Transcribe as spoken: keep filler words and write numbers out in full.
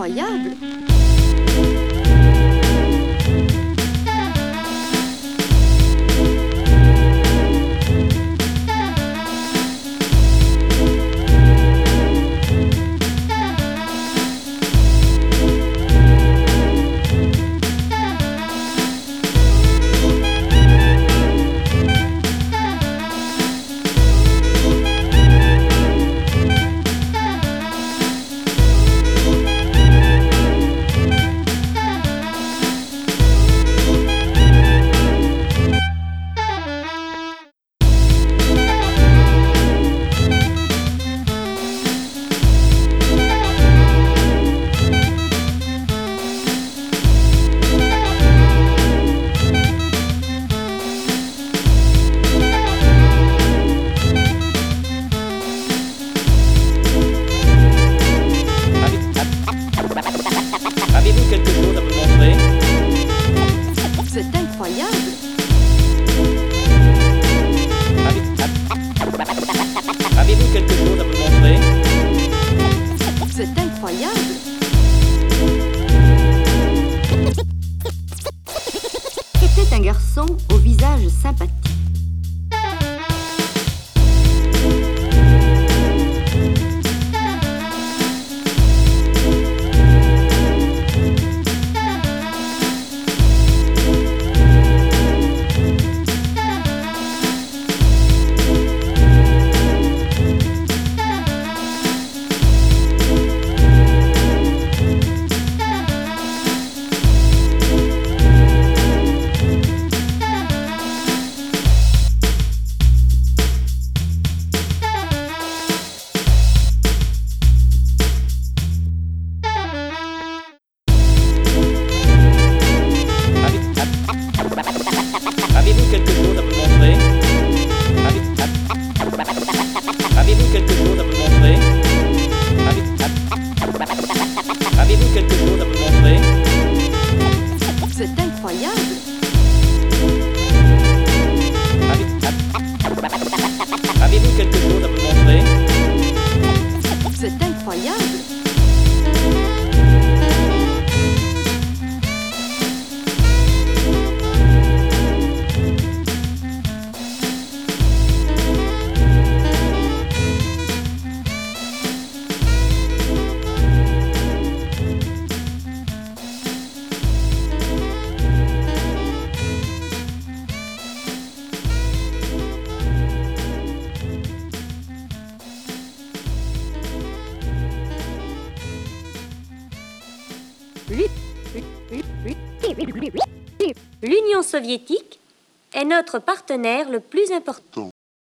incroyable! Avez-vous quelque chose à me montrer? C'est incroyable! Avez-vous quelque chose à me montrer? C'est incroyable! C'était un garçon au visage sympathique. Avez-vous quelque chose à me montrer? Avez-vous quelque chose à me montrer? Avez-vous quelque chose à me montrer? C'est incroyable! Avez-vous quelque chose à me montrer? C'est incroyable! L'Union soviétique est notre partenaire le plus important.